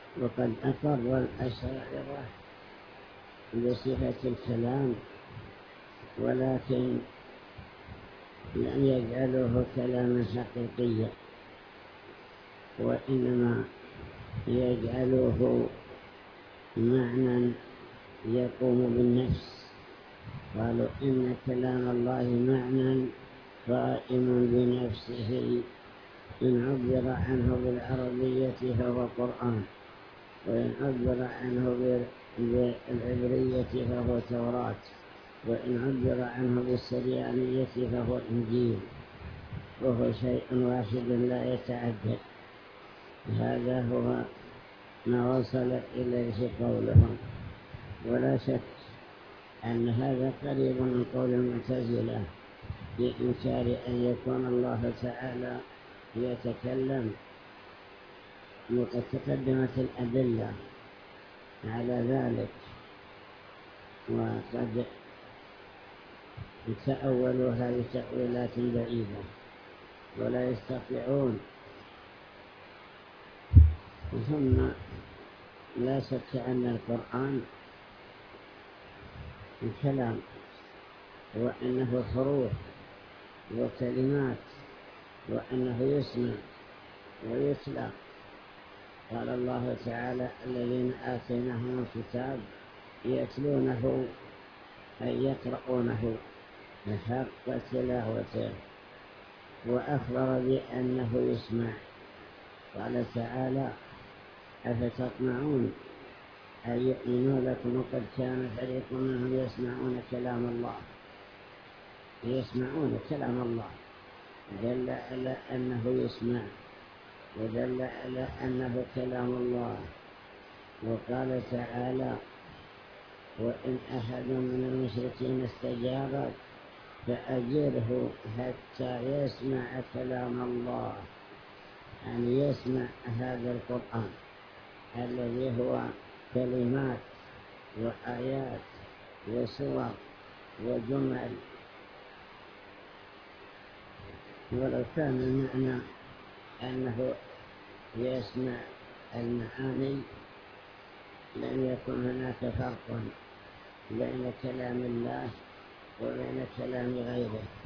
وقد أقر الأشاعرة بصفة الكلام، ولكن لم يجعلوه كلاما حقيقيا، وإنما يجعلوه معنى يقوم بالنفس. قالوا إن كلام الله معنى قائم بنفسه، إن عبر عنه بالعربية فهو قرآن، وإن عبر عنه بالعبرية فهو توراة، وإن عبر عنه بالسريانية فهو إنجيل، وهو شيء واحد لا يتعدد. هذا هو ما وصل إليه قولهم، ولا شك أن هذا قريب من قول المعتزلة في إنكار أن يكون الله تعالى يتكلم، وقد تقدمت الأدلة على ذلك، وقد تأولوها بتأويلات بعيدة ولا يستطيعون. ثم لا شك أن القرآن كلام، وأنه حروف وكلمات، وأنه يسمع ويتلى. قال الله تعالى: الذين آتيناهم الكتاب يتلونه أي يقرؤونه حق تلاوته، وأخبر بأنه يسمع. قال تعالى: أفتطمعون أن يؤمنوا لكم وقد كان فريق منهم يسمعون كلام الله. يسمعون كلام الله دل على أنه يسمع، ودل على أنه كلام الله. وقال تعالى: وإن أحد من المشركين استجارك فأجره حتى يسمع كلام الله، يعني يسمع هذا القرآن الذي هو كلمات وآيات وسور وجمل. ولو كان المعنى أنه يسمع المعاني لم يكن هناك فرق بين كلام الله وبين كلام غيره.